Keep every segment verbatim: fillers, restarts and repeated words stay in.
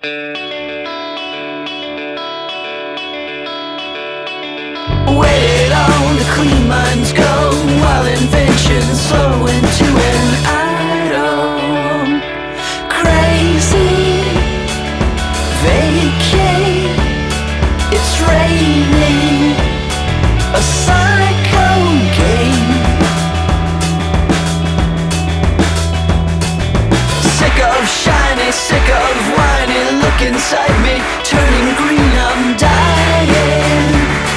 Waited on the clean minds go while inventions slow into an idle crazy vacate. It's raining a psycho game. Sick of shiny, sick of whiny. Look inside me, turning green. I'm dying.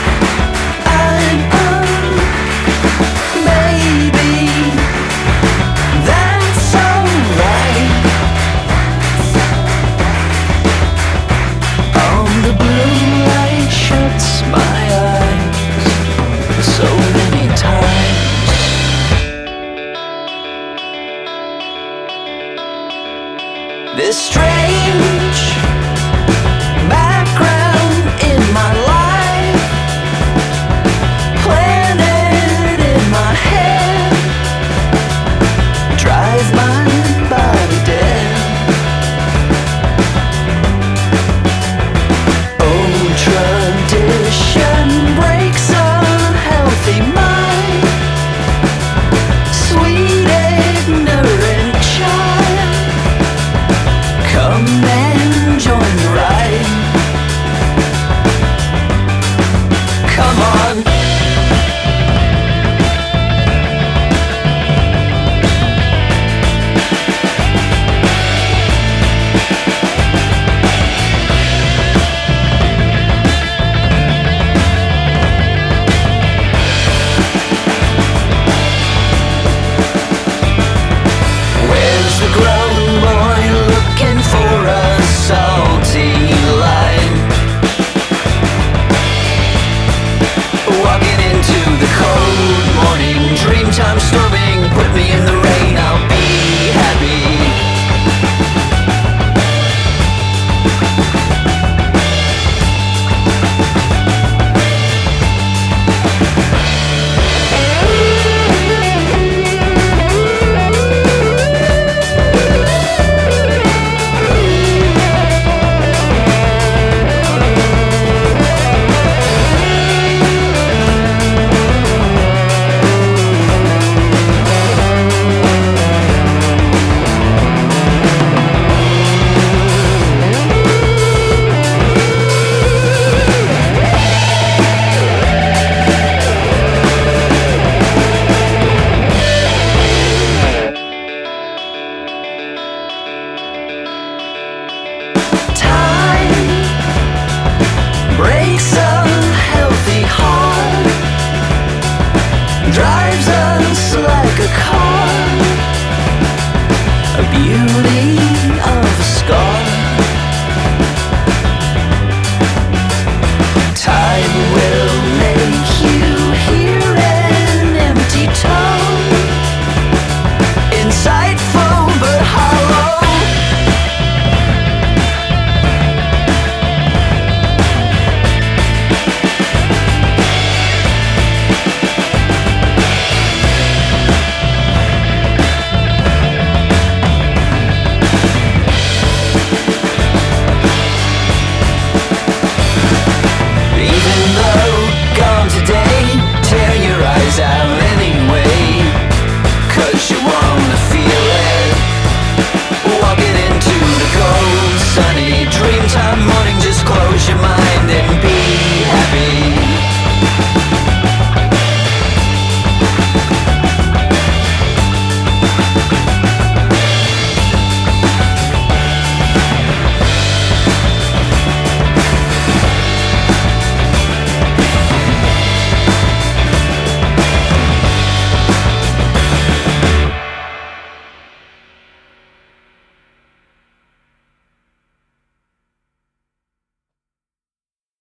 This strange background in my life, planted in my head, drive my body dead. Old tradition breaks a healthy mind. Sweet ignorant child, come and join the ride. Come on. Where's the grown boy looking for a salty line? Walking into the cold morning, dreamtime storming. Put me in the rain, I'll be happy. Breaks